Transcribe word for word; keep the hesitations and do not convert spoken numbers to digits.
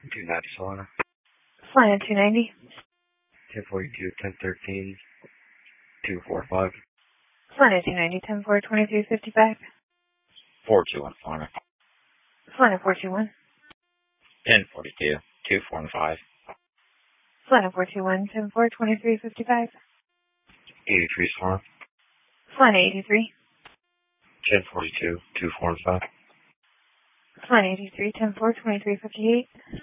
two ninety Solana. Flying at two ninety. ten forty-two, ten thirteen, two forty-five. Flying at two ninety, ten four, twenty-three fifty-five. four two one Solana. Flying at four two one. ten forty-two, two forty-five. Flying at four two one, ten four, twenty-three fifty-five. eighty-three Solana. Flying at eighty-three. ten forty-two, two forty-five. Flying at eighty-three, ten four, twenty-three fifty-eight.